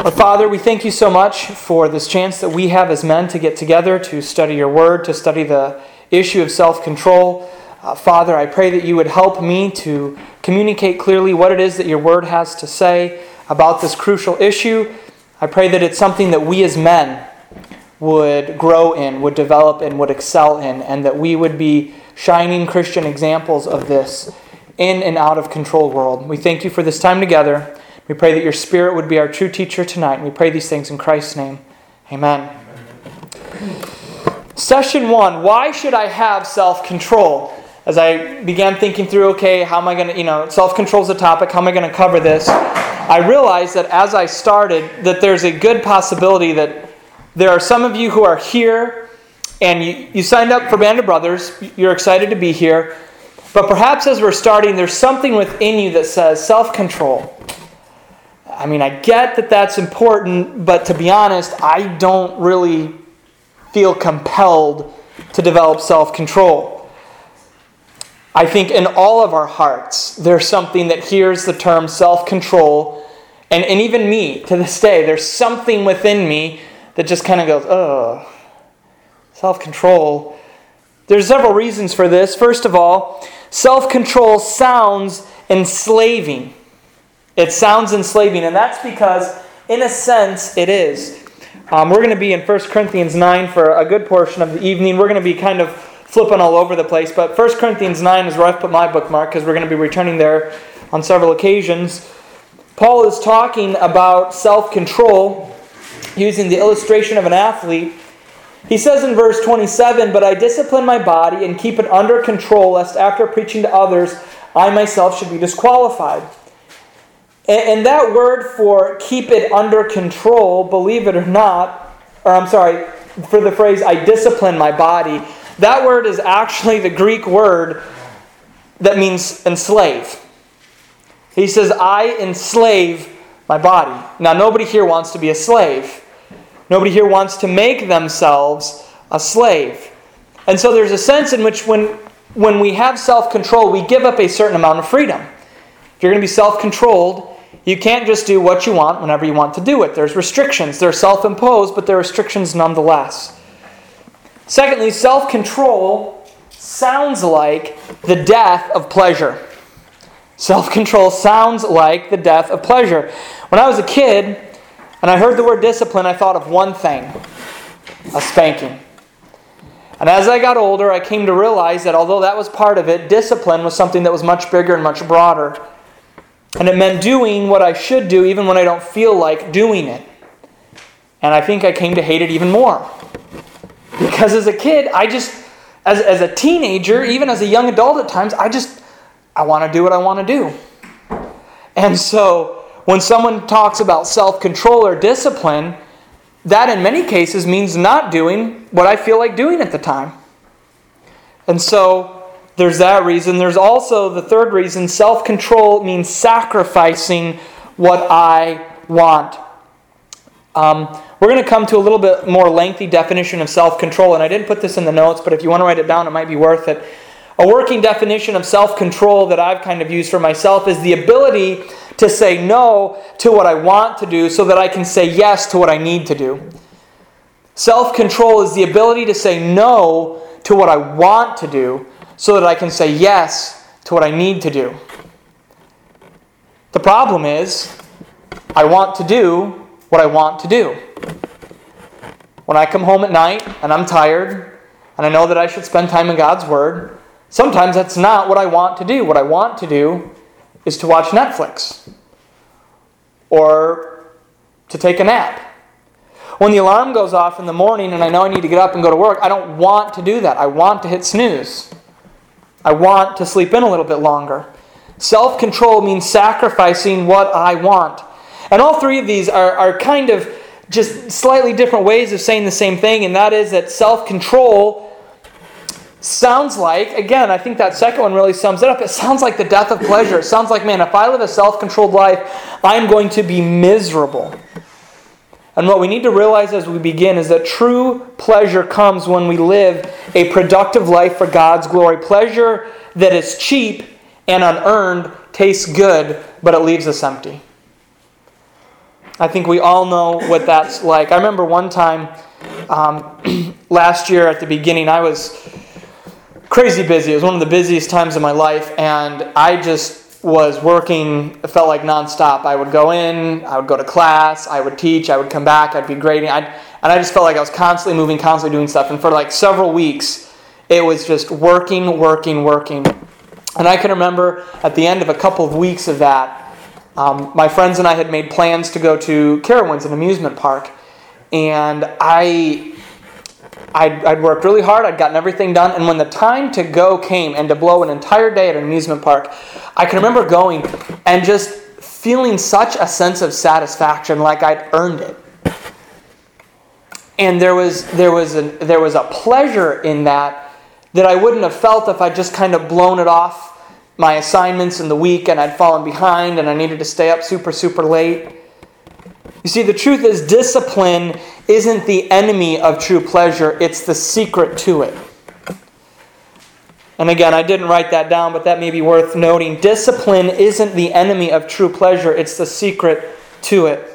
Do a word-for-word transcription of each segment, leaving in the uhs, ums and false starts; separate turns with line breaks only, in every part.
Our Father, we thank you so much for this chance that we have as men to get together to study your word, to study the issue of self-control. Uh, Father, I pray that you would help me to communicate clearly what it is that your word has to say about this crucial issue. I pray that it's something that we as men would grow in, would develop in, would excel in, and that we would be shining Christian examples of this in and out of control world. We thank you for this time together. We pray that your Spirit would be our true teacher tonight. And we pray these things in Christ's name. Amen. Amen. Session one, why should I have self-control? As I began thinking through, okay, how am I going to, you know, self-control is a topic, how am I going to cover this? I realized that as I started, that there's a good possibility that there are some of you who are here and you, you signed up for Band of Brothers, you're excited to be here, but perhaps as we're starting, there's something within you that says self-control. I mean, I get that that's important, but to be honest, I don't really feel compelled to develop self-control. I think in all of our hearts, there's something that hears the term self-control, and, and even me, to this day, there's something within me that just kind of goes, oh, self-control. There's several reasons for this. First of all, self-control sounds enslaving. It sounds enslaving, and that's because, in a sense, it is. Um, we're going to be in First Corinthians nine for a good portion of the evening. We're going to be kind of flipping all over the place, but First Corinthians nine is where I've put my bookmark because we're going to be returning there on several occasions. Paul is talking about self-control using the illustration of an athlete. He says in verse twenty-seven, "But I discipline my body and keep it under control, lest after preaching to others, I myself should be disqualified." And that word for keep it under control, believe it or not, or I'm sorry, for the phrase I discipline my body, that word is actually the Greek word that means enslave. He says, I enslave my body. Now, nobody here wants to be a slave. Nobody here wants to make themselves a slave. And so there's a sense in which when, when we have self-control, we give up a certain amount of freedom. If you're going to be self-controlled, you can't just do what you want whenever you want to do it. There's restrictions. They're self-imposed, but they're restrictions nonetheless. Secondly, self-control sounds like the death of pleasure. Self-control sounds like the death of pleasure. When I was a kid and I heard the word discipline, I thought of one thing, a spanking. And as I got older, I came to realize that although that was part of it, discipline was something that was much bigger and much broader. And it meant doing what I should do even when I don't feel like doing it. And I think I came to hate it even more. Because as a kid, I just, as, as a teenager, even as a young adult at times, I just, I want to do what I want to do. And so when someone talks about self-control or discipline, that in many cases means not doing what I feel like doing at the time. And so there's that reason. There's also the third reason. Self-control means sacrificing what I want. Um, we're going to come to a little bit more lengthy definition of self-control, and I didn't put this in the notes, but if you want to write it down, it might be worth it. A working definition of self-control that I've kind of used for myself is the ability to say no to what I want to do so that I can say yes to what I need to do. Self-control is the ability to say no to what I want to do so that I can say yes to what I need to do. The problem is, I want to do what I want to do. When I come home at night and I'm tired and I know that I should spend time in God's Word, sometimes that's not what I want to do. What I want to do is to watch Netflix or to take a nap. When the alarm goes off in the morning and I know I need to get up and go to work, I don't want to do that. I want to hit snooze. I want to sleep in a little bit longer. Self-control means sacrificing what I want. And all three of these are, are kind of just slightly different ways of saying the same thing, and that is that self-control sounds like, again, I think that second one really sums it up, it sounds like the death of pleasure. It sounds like, man, if I live a self-controlled life, I'm going to be miserable. And what we need to realize as we begin is that true pleasure comes when we live a productive life for God's glory. Pleasure that is cheap and unearned tastes good, but it leaves us empty. I think we all know what that's like. I remember one time um, last year at the beginning, I was crazy busy. It was one of the busiest times of my life, and I just was working, it felt like nonstop. I would go in, I would go to class, I would teach, I would come back, I'd be grading, I'd, and I just felt like I was constantly moving, constantly doing stuff. And for like several weeks, it was just working, working, working. And I can remember at the end of a couple of weeks of that, um, my friends and I had made plans to go to Carowinds, an amusement park. And I, I'd, I'd worked really hard, I'd gotten everything done, and when the time to go came and to blow an entire day at an amusement park, I can remember going and just feeling such a sense of satisfaction, like I'd earned it. And there was there was a, there was a pleasure in that that I wouldn't have felt if I'd just kind of blown it off my assignments in the week and I'd fallen behind and I needed to stay up super, super late. You see, the truth is discipline isn't the enemy of true pleasure, it's the secret to it. And again, I didn't write that down, but that may be worth noting. Discipline isn't the enemy of true pleasure, it's the secret to it.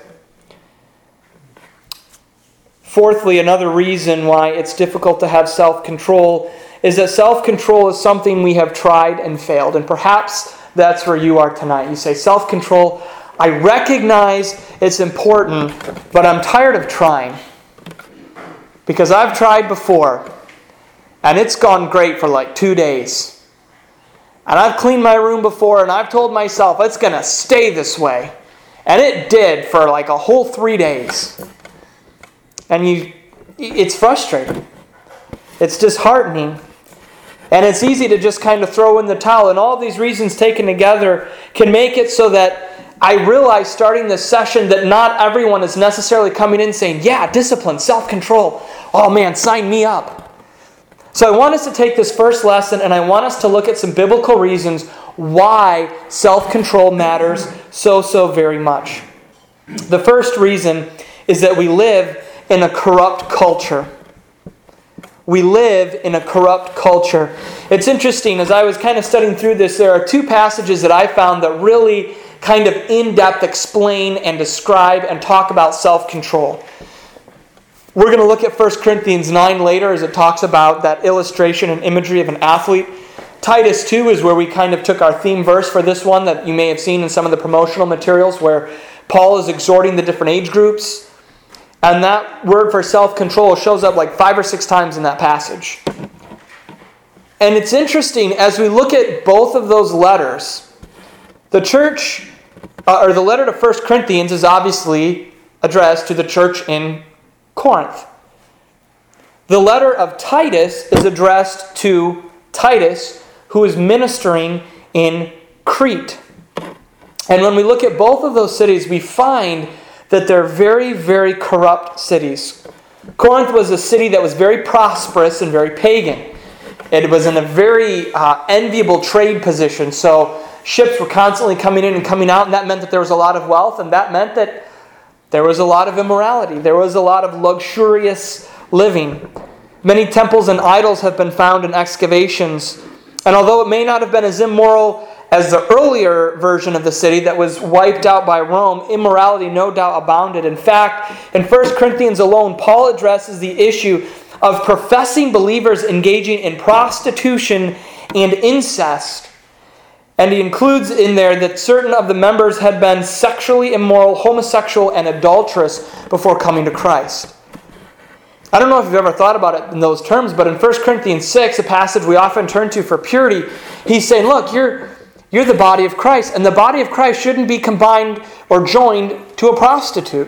Fourthly, another reason why it's difficult to have self-control is that self-control is something we have tried and failed. And perhaps that's where you are tonight. You say, self-control, I recognize it's important, but I'm tired of trying. Because I've tried before, and it's gone great for like two days. And I've cleaned my room before, and I've told myself it's going to stay this way. And it did for like a whole three days. And you, it's frustrating. It's disheartening. And it's easy to just kind of throw in the towel. And all these reasons taken together can make it so that I realize starting this session that not everyone is necessarily coming in saying, yeah, discipline, self-control. Oh man, sign me up. So I want us to take this first lesson and I want us to look at some biblical reasons why self-control matters so, so very much. The first reason is that we live in a corrupt culture. We live in a corrupt culture. It's interesting, as I was kind of studying through this, there are two passages that I found that really kind of in-depth explain and describe and talk about self-control. We're going to look at First Corinthians nine later as it talks about that illustration and imagery of an athlete. Titus two is where we kind of took our theme verse for this one that you may have seen in some of the promotional materials where Paul is exhorting the different age groups. And that word for self-control shows up like five or six times in that passage. And it's interesting, as we look at both of those letters, the church, uh, or the letter to First Corinthians is obviously addressed to the church in Corinth. The letter of Titus is addressed to Titus, who is ministering in Crete. And when we look at both of those cities, we find that they're very, very corrupt cities. Corinth was a city that was very prosperous and very pagan. It was in a very uh, enviable trade position. So ships were constantly coming in and coming out, and that meant that there was a lot of wealth, and that meant that there was a lot of immorality. There was a lot of luxurious living. Many temples and idols have been found in excavations. And although it may not have been as immoral as the earlier version of the city that was wiped out by Rome, immorality no doubt abounded. In fact, in First Corinthians alone, Paul addresses the issue of professing believers engaging in prostitution and incest. And he includes in there that certain of the members had been sexually immoral, homosexual, and adulterous before coming to Christ. I don't know if you've ever thought about it in those terms, but in First Corinthians six, a passage we often turn to for purity, he's saying, look, you're You're the body of Christ, and the body of Christ shouldn't be combined or joined to a prostitute.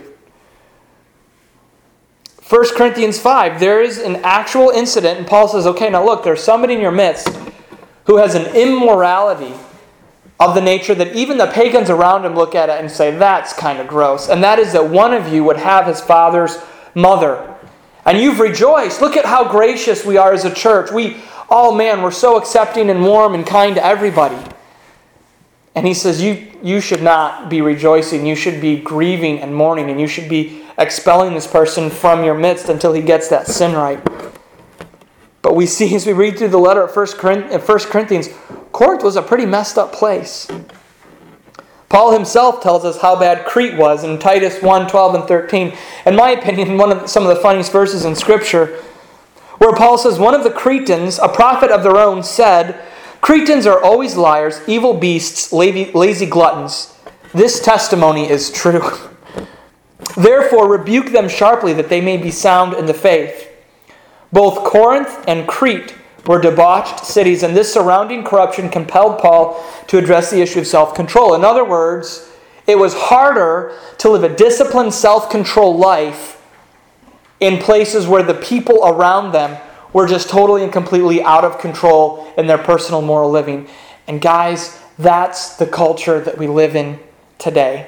First Corinthians five, there is an actual incident, and Paul says, okay, now look, there's somebody in your midst who has an immorality of the nature that even the pagans around him look at it and say, that's kind of gross. And that is that one of you would have his father's mother. And you've rejoiced. Look at how gracious we are as a church. We, oh man, we're so accepting and warm and kind to everybody. And he says, you, you should not be rejoicing. You should be grieving and mourning. And you should be expelling this person from your midst until he gets that sin right. But we see as we read through the letter of First Corinthians, Corinth was a pretty messed up place. Paul himself tells us how bad Crete was in Titus one, twelve, and thirteen. In my opinion, one of the, some of the funniest verses in Scripture, where Paul says, one of the Cretans, a prophet of their own, said, "Cretans are always liars, evil beasts, lazy, lazy gluttons. This testimony is true. Therefore rebuke them sharply that they may be sound in the faith." Both Corinth and Crete were debauched cities, and this surrounding corruption compelled Paul to address the issue of self-control. In other words, it was harder to live a disciplined, self-control life in places where the people around them were just totally and completely out of control in their personal moral living. And guys, that's the culture that we live in today.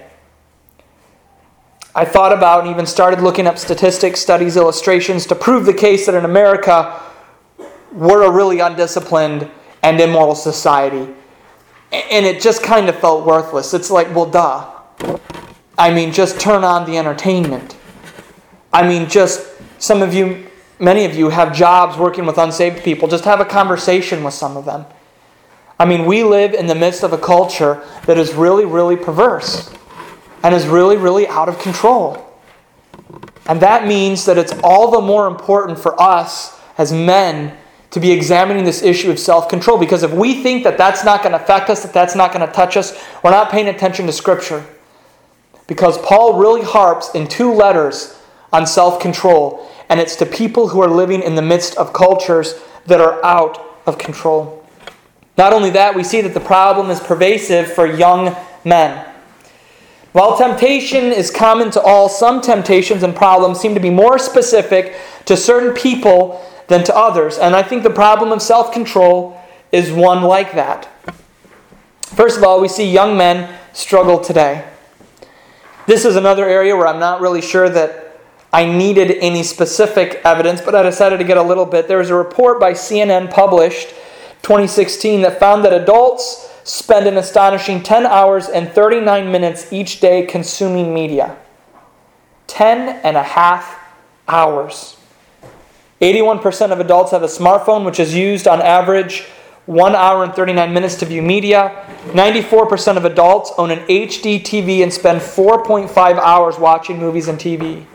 I thought about and even started looking up statistics, studies, illustrations to prove the case that in America we're a really undisciplined and immoral society. And it just kind of felt worthless. It's like, well, duh. I mean, just turn on the entertainment. I mean, just some of you, many of you have jobs working with unsaved people. Just have a conversation with some of them. I mean, we live in the midst of a culture that is really, really perverse and is really, really out of control. And that means that it's all the more important for us as men to be examining this issue of self-control. Because if we think that that's not going to affect us, that that's not going to touch us, we're not paying attention to Scripture. Because Paul really harps in two letters on self-control. And it's to people who are living in the midst of cultures that are out of control. Not only that, we see that the problem is pervasive for young men. While temptation is common to all, some temptations and problems seem to be more specific to certain people than to others. And I think the problem of self-control is one like that. First of all, we see young men struggle today. This is another area where I'm not really sure that I needed any specific evidence, but I decided to get a little bit. There was a report by C N N published twenty sixteen that found that adults spend an astonishing ten hours and thirty-nine minutes each day consuming media. ten and a half hours. eighty-one percent of adults have a smartphone, which is used on average one hour and thirty-nine minutes to view media. ninety-four percent of adults own an H D T V and spend four point five hours watching movies and T V.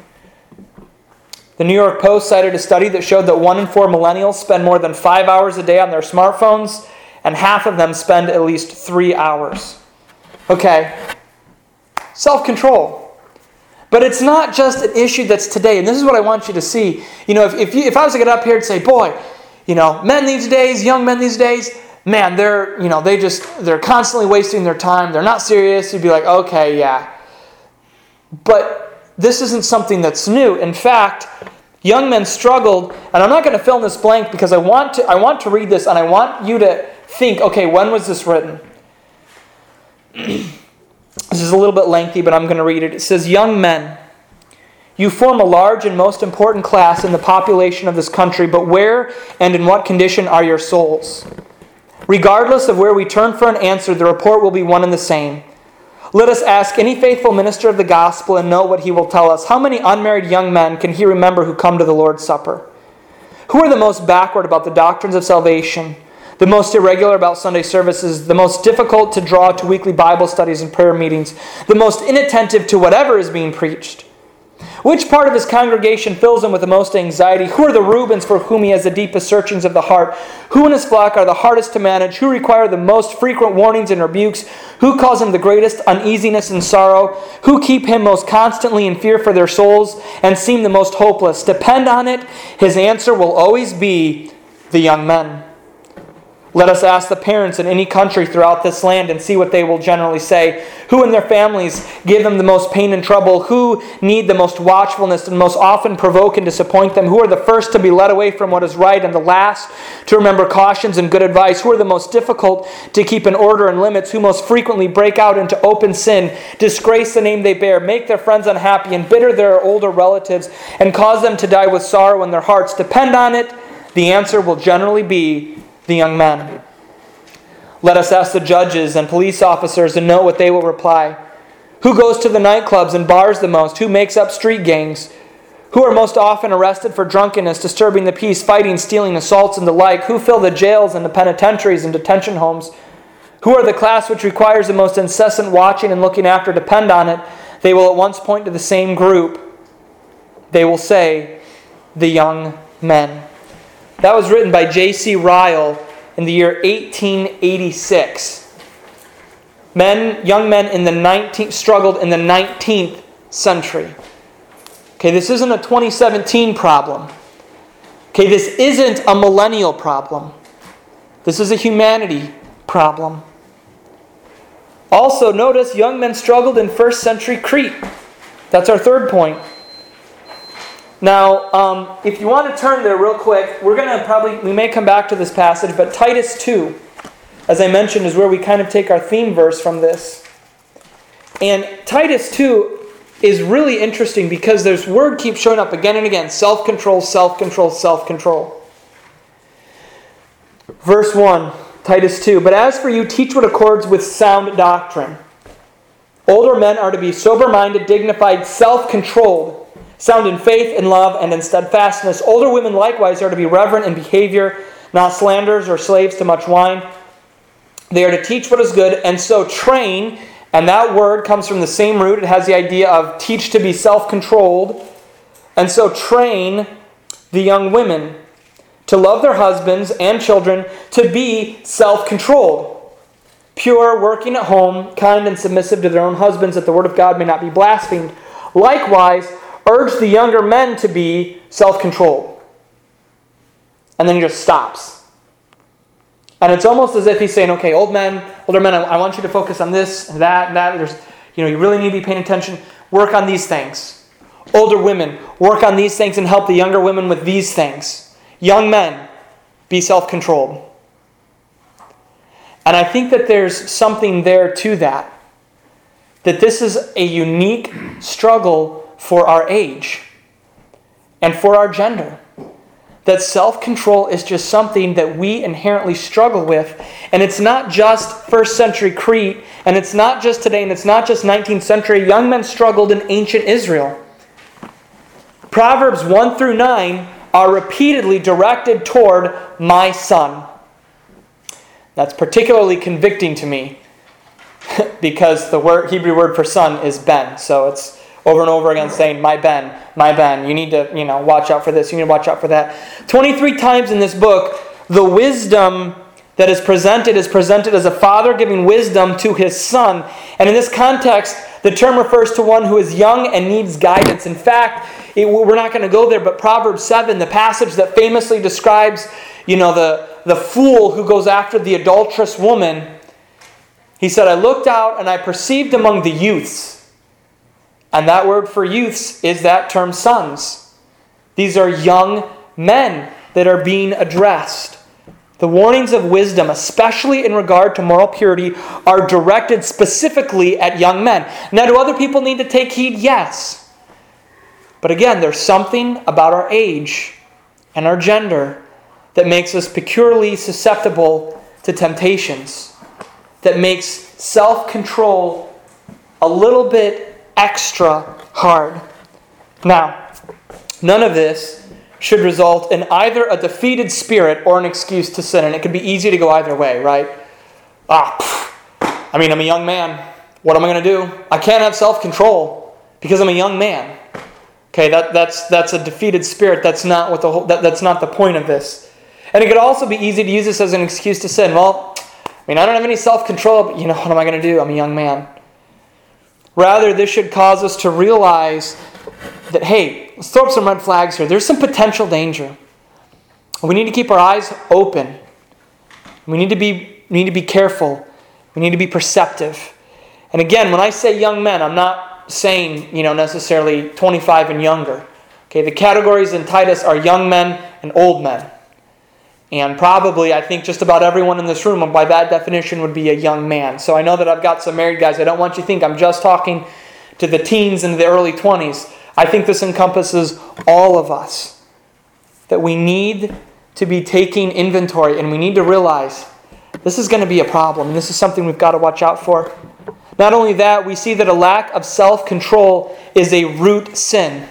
The New York Post cited a study that showed that one in four millennials spend more than five hours a day on their smartphones, and half of them spend at least three hours. Okay, self-control. But it's not just an issue that's today, and this is what I want you to see. You know, if if, you, if I was to get up here and say, boy, you know, men these days, young men these days, man, they're, you know, they just, they're constantly wasting their time. They're not serious. You'd be like, okay, yeah. But this isn't something that's new. In fact, young men struggled, and I'm not going to fill in this blank because I want to I want to read this, and I want you to think, okay, when was this written? This is a little bit lengthy, but I'm going to read it. It says, "Young men, you form a large and most important class in the population of this country, but where and in what condition are your souls? Regardless of where we turn for an answer, the report will be one and the same. Let us ask any faithful minister of the gospel and know what he will tell us. How many unmarried young men can he remember who come to the Lord's Supper? Who are the most backward about the doctrines of salvation, the most irregular about Sunday services, the most difficult to draw to weekly Bible studies and prayer meetings, the most inattentive to whatever is being preached? Which part of his congregation fills him with the most anxiety? Who are the Reubens for whom he has the deepest searchings of the heart? Who in his flock are the hardest to manage? Who require the most frequent warnings and rebukes? Who cause him the greatest uneasiness and sorrow? Who keep him most constantly in fear for their souls and seem the most hopeless? Depend on it, his answer will always be the young men. Let us ask the parents in any country throughout this land and see what they will generally say. Who in their families give them the most pain and trouble? Who need the most watchfulness and most often provoke and disappoint them? Who are the first to be led away from what is right and the last to remember cautions and good advice? Who are the most difficult to keep in order and limits? Who most frequently break out into open sin, disgrace the name they bear, make their friends unhappy, embitter their older relatives, and cause them to die with sorrow in their hearts? Depend on it, the answer will generally be the young men. Let us ask the judges and police officers and know what they will reply. Who goes to the nightclubs and bars the most? Who makes up street gangs? Who are most often arrested for drunkenness, disturbing the peace, fighting, stealing, assaults, and the like? Who fill the jails and the penitentiaries and detention homes? Who are the class which requires the most incessant watching and looking after depend on it? They will at once point to the same group. They will say, the young men. That was written by J C Ryle in the year eighteen eighty-six. Men, young men in the nineteenth struggled in the nineteenth century. Okay, this isn't a twenty seventeen problem. Okay, this isn't a millennial problem. This is a humanity problem. Also, notice young men struggled in first century Crete. That's our third point. Now, um, if you want to turn there real quick, we're going to probably, we may come back to this passage, but Titus two, as I mentioned, is where we kind of take our theme verse from this. And Titus two is really interesting because this word keeps showing up again and again. Self-control, self-control, self-control. Verse one, Titus two. But as for you, teach what accords with sound doctrine. Older men are to be sober-minded, dignified, self-controlled, sound in faith, in love, and in steadfastness. Older women likewise are to be reverent in behavior, not slanderers or slaves to much wine. They are to teach what is good, and so train. And that word comes from the same root. It has the idea of teach to be self-controlled. And so train the young women to love their husbands and children, to be self-controlled, pure, working at home, kind and submissive to their own husbands, that the word of God may not be blasphemed. Likewise, urge the younger men to be self-controlled. And then he just stops. And it's almost as if he's saying, okay, old men, older men, I, I want you to focus on this and that and that. There's, you know, you really need to be paying attention. Work on these things. Older women, work on these things and help the younger women with these things. Young men, be self-controlled. And I think that there's something there to that. That this is a unique struggle for our age and for our gender. That self-control is just something that we inherently struggle with. And it's not just first century Crete, and it's not just today, and it's not just nineteenth century. Young men struggled in ancient Israel. Proverbs one through nine are repeatedly directed toward my son. That's particularly convicting to me because the word, Hebrew word for son is ben. So it's over and over again saying, my ben, my ben. You need to, you know, watch out for this. You need to watch out for that. twenty-three times in this book, the wisdom that is presented is presented as a father giving wisdom to his son. And in this context, the term refers to one who is young and needs guidance. In fact, it, we're not going to go there, but Proverbs seven, the passage that famously describes, you know, the, the fool who goes after the adulterous woman, he said, I looked out and I perceived among the youths. And that word for youths is that term sons. These are young men that are being addressed. The warnings of wisdom, especially in regard to moral purity, are directed specifically at young men. Now, do other people need to take heed? Yes. But again, there's something about our age and our gender that makes us peculiarly susceptible to temptations, that makes self-control a little bit extra hard. Now, none of this should result in either a defeated spirit or an excuse to sin. And it can be easy to go either way, right? Ah, pff, I mean, I'm a young man. What am I going to do? I can't have self-control because I'm a young man. Okay, that, that's that's a defeated spirit. That's not what the whole, that, that's not the point of this. And it could also be easy to use this as an excuse to sin. Well, I mean, I don't have any self-control, but you know, what am I going to do? I'm a young man. Rather, this should cause us to realize that, hey, let's throw up some red flags here. There's some potential danger. We need to keep our eyes open. We need to be, we need to be careful. We need to be perceptive. And again, when I say young men, I'm not saying, you know, necessarily twenty-five and younger. Okay, the categories in Titus are young men and old men. And probably, I think just about everyone in this room, by that definition, would be a young man. So I know that I've got some married guys. I don't want you to think I'm just talking to the teens and the early twenties. I think this encompasses all of us. That we need to be taking inventory and we need to realize this is going to be a problem. And this is something we've got to watch out for. Not only that, we see that a lack of self-control is a root sin.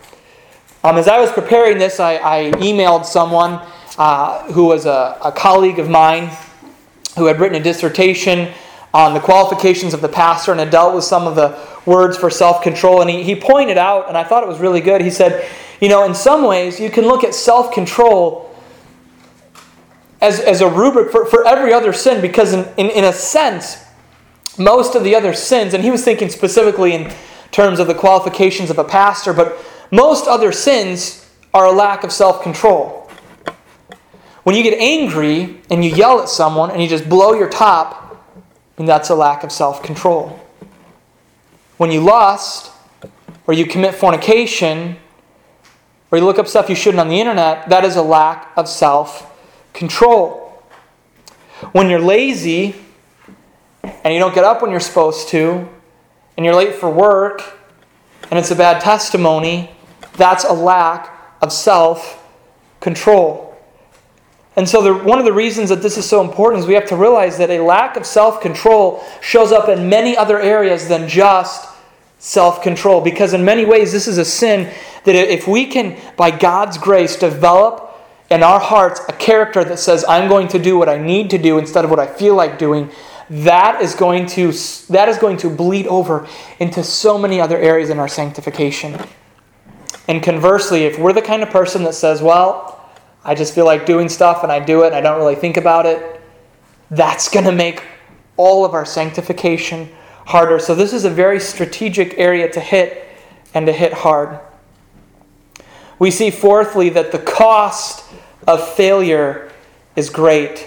Um, as I was preparing this, I, I emailed someone uh, who was a, a colleague of mine who had written a dissertation on the qualifications of the pastor and had dealt with some of the words for self-control. And he, he pointed out, and I thought it was really good, he said, you know, in some ways you can look at self-control as, as a rubric for, for every other sin, because in, in, in a sense, most of the other sins, and he was thinking specifically in terms of the qualifications of a pastor, but most other sins are a lack of self-control. When you get angry and you yell at someone and you just blow your top, and that's a lack of self-control. When you lust, or you commit fornication, or you look up stuff you shouldn't on the internet, that is a lack of self-control. When you're lazy, and you don't get up when you're supposed to, and you're late for work, and it's a bad testimony, that's a lack of self-control. And so the, one of the reasons that this is so important is we have to realize that a lack of self-control shows up in many other areas than just self-control. Because in many ways, this is a sin that if we can, by God's grace, develop in our hearts a character that says, I'm going to do what I need to do instead of what I feel like doing, that is going to, that is going to bleed over into so many other areas in our sanctification. And conversely, if we're the kind of person that says, well, I just feel like doing stuff and I do it and I don't really think about it, that's going to make all of our sanctification harder. So this is a very strategic area to hit and to hit hard. We see fourthly that the cost of failure is great.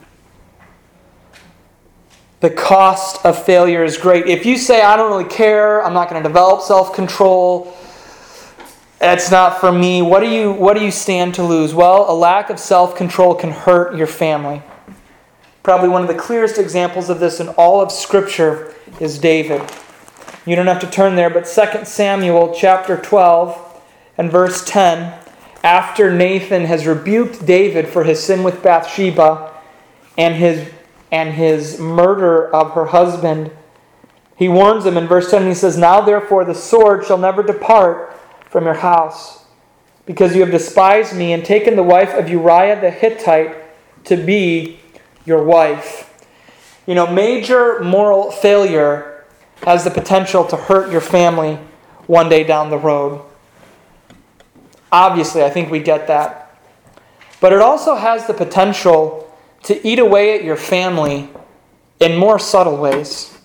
The cost of failure is great. If you say, I don't really care, I'm not going to develop self-control, it's not for me, what do you what do you stand to lose? Well, a lack of self-control can hurt your family. Probably one of the clearest examples of this in all of Scripture is David. You don't have to turn there, but Second Samuel chapter twelve and verse ten, after Nathan has rebuked David for his sin with Bathsheba and his and his murder of her husband, he warns him in verse ten, he says, now therefore the sword shall never depart from your house, because you have despised me and taken the wife of Uriah the Hittite to be your wife. You know, major moral failure has the potential to hurt your family one day down the road. Obviously, I think we get that. But it also has the potential to eat away at your family in more subtle ways.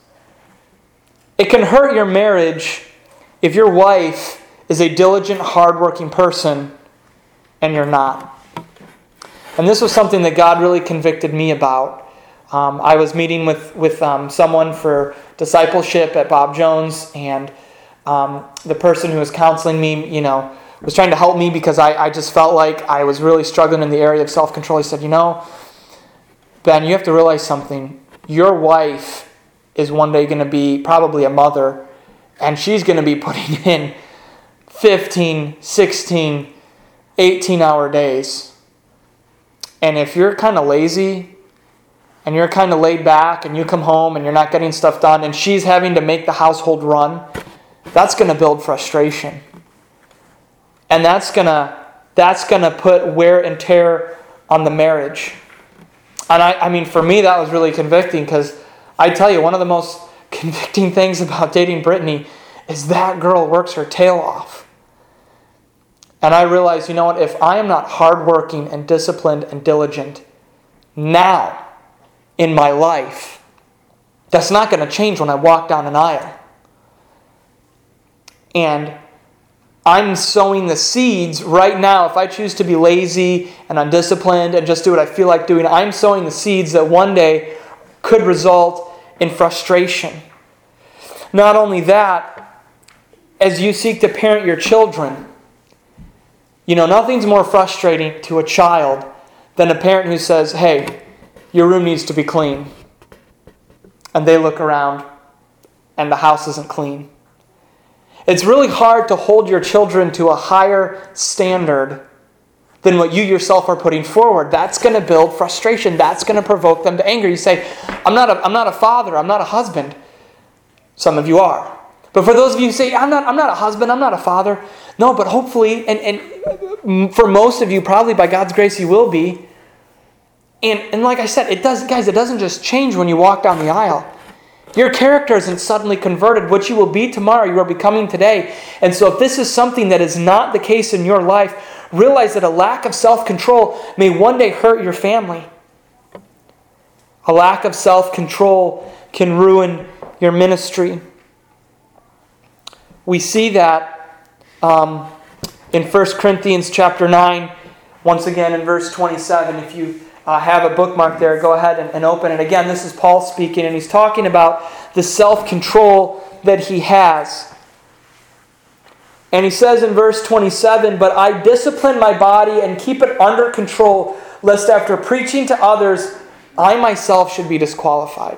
It can hurt your marriage if your wife is a diligent, hardworking person and you're not. And this was something that God really convicted me about. Um, I was meeting with, with um, someone for discipleship at Bob Jones, and um, the person who was counseling me, you know, was trying to help me because I, I just felt like I was really struggling in the area of self-control. He said, you know, Ben, you have to realize something. Your wife is one day going to be probably a mother, and she's going to be putting in fifteen, sixteen, eighteen hour days. And if you're kind of lazy and you're kind of laid back and you come home and you're not getting stuff done and she's having to make the household run, that's going to build frustration. And that's going to that's going to put wear and tear on the marriage. And I, I mean, for me, that was really convicting, because I tell you, one of the most convicting things about dating Brittany is that girl works her tail off. And I realized, you know what, if I am not hardworking and disciplined and diligent now in my life, that's not going to change when I walk down an aisle. And I'm sowing the seeds right now. If I choose to be lazy and undisciplined and just do what I feel like doing, I'm sowing the seeds that one day could result in frustration. Not only that, as you seek to parent your children, you know, nothing's more frustrating to a child than a parent who says, hey, your room needs to be clean. And they look around and the house isn't clean. It's really hard to hold your children to a higher standard than what you yourself are putting forward. That's going to build frustration. That's going to provoke them to anger. You say, I'm not a, I'm not a father. I'm not a husband. Some of you are. But for those of you who say, I'm not, I'm not a husband, I'm not a father. No, but hopefully, and, and for most of you, probably by God's grace, you will be. And, and like I said, it does, guys, it doesn't just change when you walk down the aisle. Your character isn't suddenly converted. What you will be tomorrow, you are becoming today. And so if this is something that is not the case in your life, realize that a lack of self-control may one day hurt your family. A lack of self-control can ruin your ministry. We see that um, in First Corinthians chapter nine, once again in verse twenty-seven. If you uh, have a bookmark there, go ahead and, and open it. Again, this is Paul speaking, and he's talking about the self-control that he has. And he says in verse twenty-seven, "But I discipline my body and keep it under control, lest after preaching to others, I myself should be disqualified."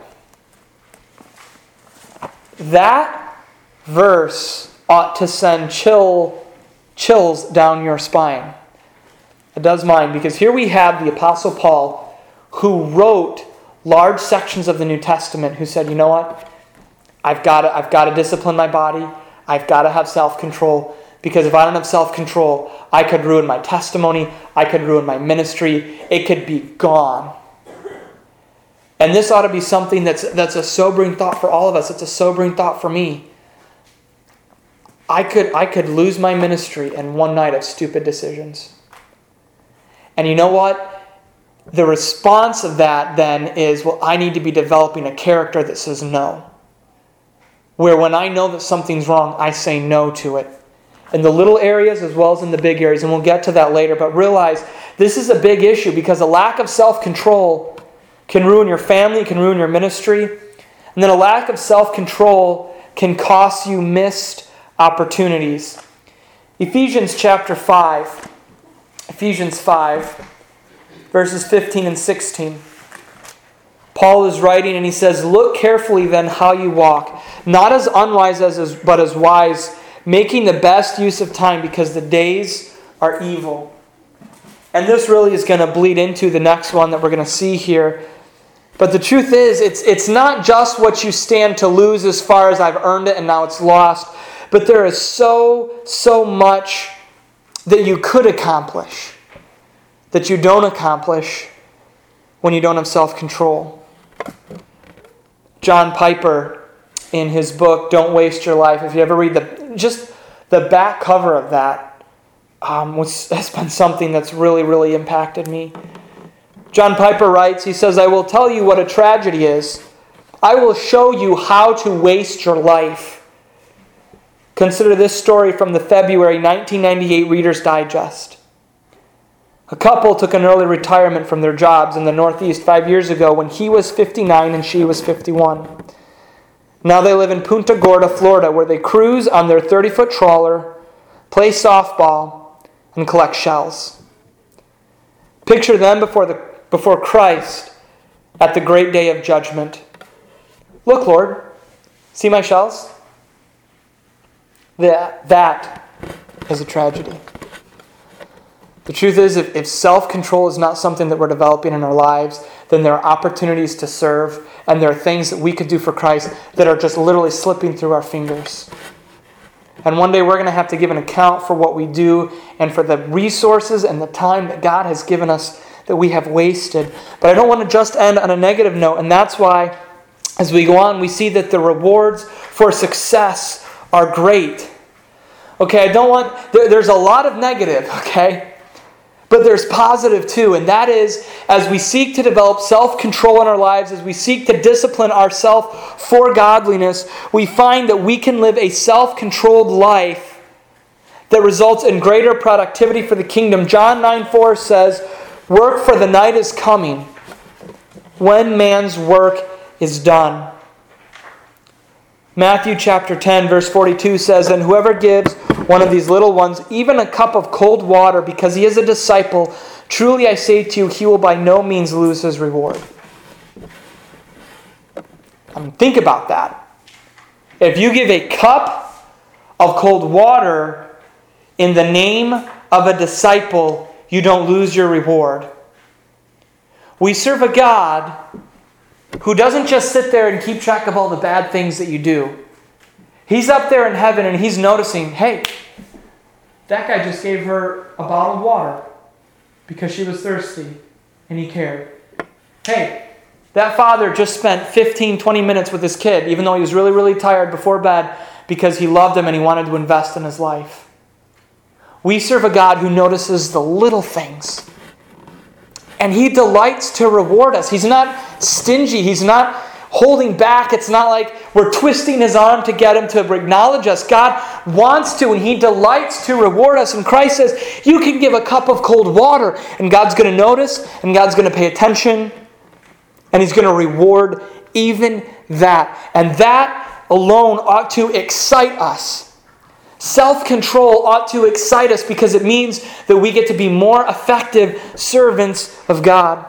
That verse ought to send chill, chills down your spine. It does mine, because here we have the Apostle Paul, who wrote large sections of the New Testament, who said, you know what? I've got to, I've got to discipline my body. I've got to have self-control, because if I don't have self-control, I could ruin my testimony. I could ruin my ministry. It could be gone. And this ought to be something that's that's a sobering thought for all of us. It's a sobering thought for me. I could I could lose my ministry in one night of stupid decisions. And you know what? The response of that then is, well, I need to be developing a character that says no. Where when I know that something's wrong, I say no to it. In the little areas as well as in the big areas. And we'll get to that later. But realize this is a big issue, because a lack of self-control can ruin your family, can ruin your ministry. And then a lack of self-control can cost you missed opportunities. Ephesians chapter five. Ephesians five, verses fifteen and sixteen. Paul is writing and he says, "Look carefully then how you walk, not as unwise as but as wise, making the best use of time, because the days are evil." And this really is going to bleed into the next one that we're going to see here. But the truth is, it's it's not just what you stand to lose as far as I've earned it and now it's lost. But there is so, so much that you could accomplish that you don't accomplish when you don't have self-control. John Piper, in his book, Don't Waste Your Life, if you ever read the just the back cover of that, um, was, has been something that's really, really impacted me. John Piper writes, he says, "I will tell you what a tragedy is. I will show you how to waste your life." Consider this story from the February nineteen ninety-eight Reader's Digest. A couple took an early retirement from their jobs in the Northeast five years ago when he was fifty-nine and she was fifty-one. Now they live in Punta Gorda, Florida, where they cruise on their thirty-foot trawler, play softball, and collect shells. Picture them before the before Christ at the great day of judgment. "Look, Lord, see my shells?" That, that is a tragedy. The truth is, if, if self-control is not something that we're developing in our lives, then there are opportunities to serve, and there are things that we could do for Christ that are just literally slipping through our fingers. And one day we're going to have to give an account for what we do and for the resources and the time that God has given us that we have wasted. But I don't want to just end on a negative note, and that's why as we go on, we see that the rewards for success are great. Okay, I don't want, there, there's a lot of negative, okay? But there's positive too, and that is as we seek to develop self-control in our lives, as we seek to discipline ourselves for godliness, we find that we can live a self-controlled life that results in greater productivity for the kingdom. John nine four says, "Work, for the night is coming, when man's work is done." Matthew chapter ten, verse forty-two says, "And whoever gives one of these little ones even a cup of cold water because he is a disciple, truly I say to you, he will by no means lose his reward." I mean, think about that. If you give a cup of cold water in the name of a disciple, you don't lose your reward. We serve a God who doesn't just sit there and keep track of all the bad things that you do. He's up there in heaven and he's noticing, hey, that guy just gave her a bottle of water because she was thirsty and he cared. Hey, that father just spent fifteen, twenty minutes with his kid, even though he was really, really tired before bed, because he loved him and he wanted to invest in his life. We serve a God who notices the little things. And He delights to reward us. He's not stingy. He's not holding back. It's not like we're twisting His arm to get Him to acknowledge us. God wants to, and He delights to reward us. And Christ says, you can give a cup of cold water, and God's going to notice, and God's going to pay attention, and He's going to reward even that. And that alone ought to excite us. Self-control ought to excite us because it means that we get to be more effective servants of God.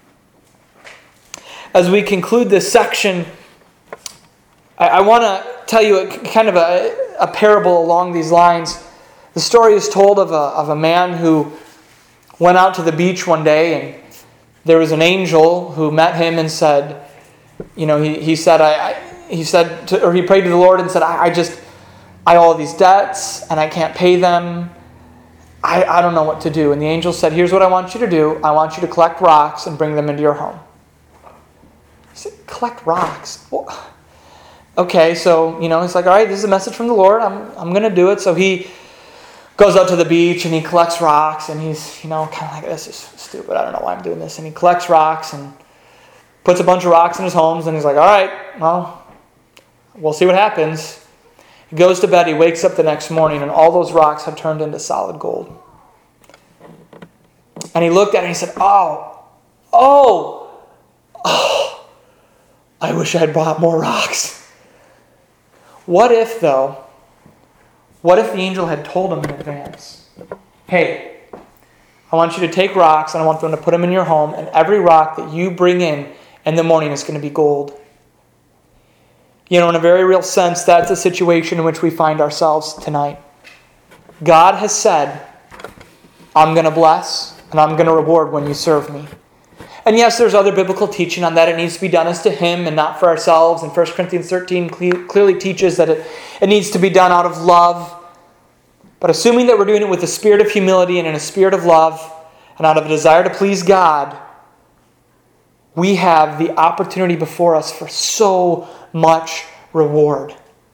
As we conclude this section, I, I want to tell you a, kind of a, a parable along these lines. The story is told of a, of a man who went out to the beach one day, and there was an angel who met him and said, you know, he, he said, I, I he said, to, or he prayed to the Lord and said, I, I just, I owe all these debts and I can't pay them. I, I don't know what to do. And the angel said, here's what I want you to do. I want you to collect rocks and bring them into your home. He said, collect rocks? Well, okay, so, you know, he's like, all right, this is a message from the Lord. I'm, I'm going to do it. So he goes out to the beach and he collects rocks, and he's, you know, kind of like, this is stupid. I don't know why I'm doing this. And he collects rocks and puts a bunch of rocks in his homes, and he's like, all right, well, we'll see what happens. He goes to bed, he wakes up the next morning, and all those rocks had turned into solid gold. And he looked at it and he said, oh, oh, oh, I wish I had brought more rocks. What if, though, what if the angel had told him in advance, hey, I want you to take rocks and I want them to put them in your home, and every rock that you bring in in the morning is going to be gold. You know, in a very real sense, that's the situation in which we find ourselves tonight. God has said, I'm going to bless and I'm going to reward when you serve me. And yes, there's other biblical teaching on that. It needs to be done as to Him and not for ourselves. And First Corinthians thirteen clearly teaches that it, it needs to be done out of love. But assuming that we're doing it with a spirit of humility and in a spirit of love and out of a desire to please God, we have the opportunity before us for so much reward.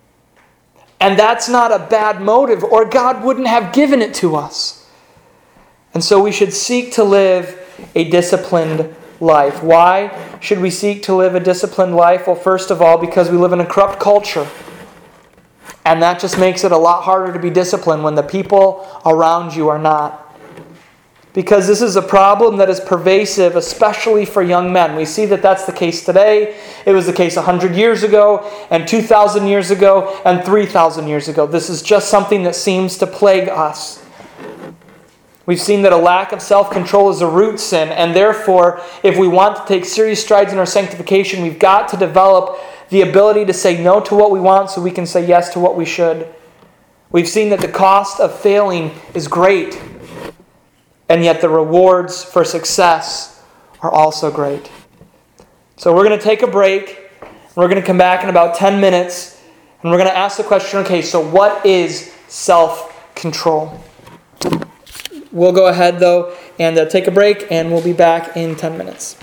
And that's not a bad motive, or God wouldn't have given it to us. And so we should seek to live a disciplined life. Why should we seek to live a disciplined life? Well, first of all, because we live in a corrupt culture. And that just makes it a lot harder to be disciplined when the people around you are not. Because this is a problem that is pervasive, especially for young men. We see that that's the case today. It was the case one hundred years ago, and two thousand years ago, and three thousand years ago. This is just something that seems to plague us. We've seen that a lack of self-control is a root sin, and therefore, if we want to take serious strides in our sanctification, we've got to develop the ability to say no to what we want so we can say yes to what we should. We've seen that the cost of failing is great. And yet the rewards for success are also great. So we're going to take a break. We're going to come back in about ten minutes. And we're going to ask the question, okay, so what is self-control? We'll go ahead, though, and uh, take a break. And we'll be back in ten minutes.